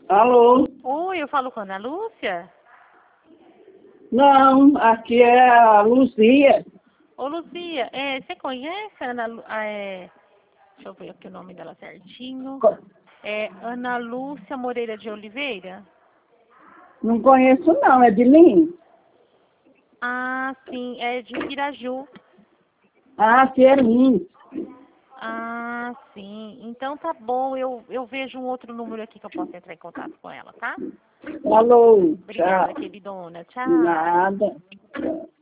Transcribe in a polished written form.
Alô? Oi, eu falo com a Ana Lúcia? Não, aqui é a Luzia. Ô, Luzia, você conhece a Ana deixa eu ver aqui o nome dela certinho. É Ana Lúcia Moreira de Oliveira? Não conheço não, é de mim? Ah, sim, é de Piraju. Ah, aqui é mim. Ah, sim. Então tá bom, eu vejo um outro número aqui que eu posso entrar em contato com ela, tá? Alô, Obrigada, tchau. queridona. Tchau. Nada. Tchau.